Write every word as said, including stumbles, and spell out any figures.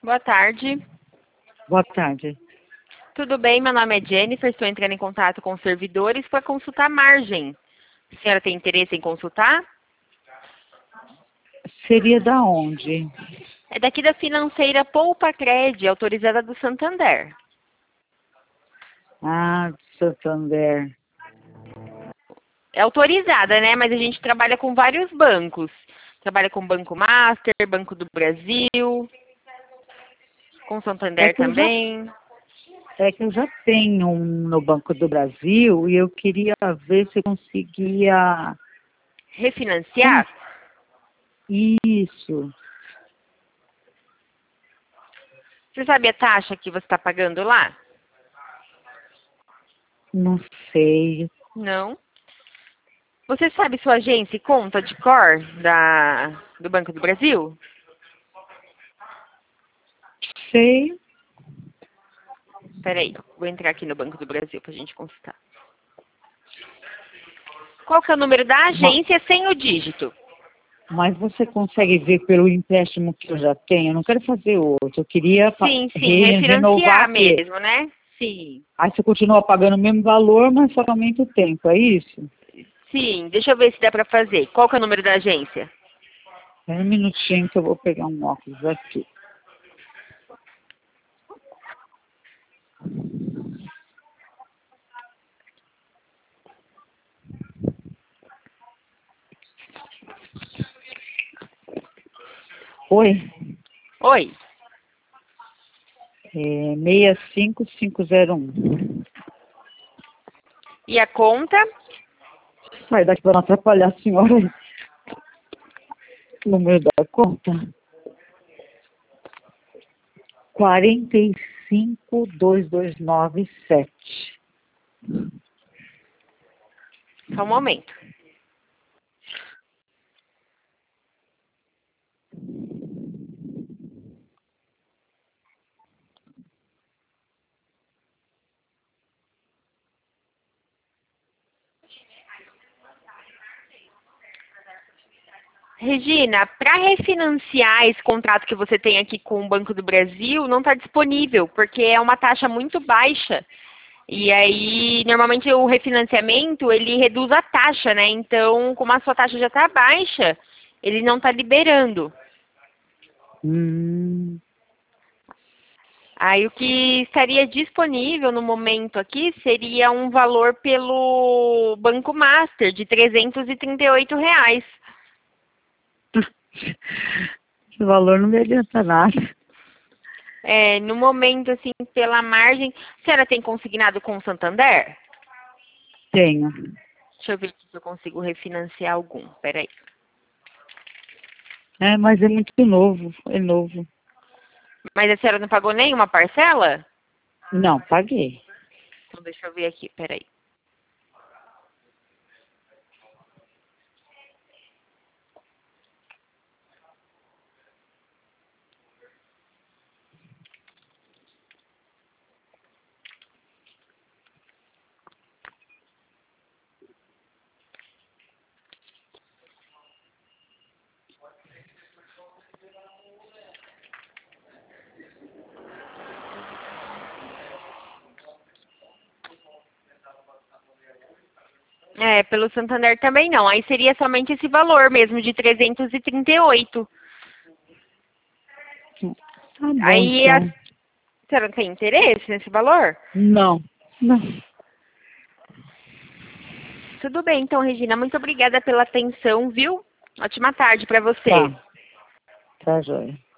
Boa tarde. Boa tarde. Tudo bem? Meu nome é Jennifer, estou entrando em contato com os servidores para consultar a margem. A senhora tem interesse em consultar? Seria da onde? É daqui da financeira Poupa Cred, autorizada do Santander. Ah, Santander. É autorizada, né? Mas a gente trabalha com vários bancos. Trabalha com Banco Master, Banco do Brasil, com É Santander que eu já, também. é que eu já tenho um no Banco do Brasil e eu queria ver se eu conseguia... Refinanciar? Isso, Você sabe a taxa que você está pagando lá? não sei. Não. Você sabe sua agência e conta de cor da, do Banco do Brasil? Sei. Peraí, vou entrar aqui no Banco do Brasil para a gente consultar. Qual que é o número da Ma- agência sem o dígito? Mas você consegue ver pelo empréstimo que eu já tenho? Eu não quero fazer outro. Eu queria pa- Sim, sim, re- renovar refinanciar aqui. mesmo, né? Sim. Aí você continua pagando o mesmo valor, mas só aumenta o tempo, é isso? Sim, deixa eu ver se dá para fazer. Qual que é o número da agência? É um minutinho que eu vou pegar um óculos aqui. Oi? Oi. É seis cinco cinco zero um. E a conta? Sai daqui para não atrapalhar a senhora. O número da conta. quatro cinco dois dois nove sete. Só um momento. Regina, para refinanciar esse contrato que você tem aqui com o Banco do Brasil, não está disponível, porque é uma taxa muito baixa. E aí, normalmente o refinanciamento, ele reduz a taxa, né? Então, como a sua taxa já está baixa, ele não está liberando. Hum, Aí, o que estaria disponível no momento aqui seria um valor pelo Banco Master de trezentos e trinta e oito reais. esse valor não me adianta nada. É, no momento, assim, pela margem... A senhora tem consignado com o Santander? Tenho. Deixa eu ver se eu consigo refinanciar algum. Peraí. É, mas é muito novo. É novo. Mas a senhora não pagou nenhuma parcela? Não, paguei. Então, deixa eu ver aqui. Peraí. É, pelo Santander também não. Aí seria somente esse valor mesmo, de trezentos e trinta e oito. Tá bom, Aí a então. senhora não tem interesse nesse valor? Não. Não. Tudo bem, então, Regina. Muito obrigada pela atenção, viu? Ótima tarde para você. Tá. Tá, joia.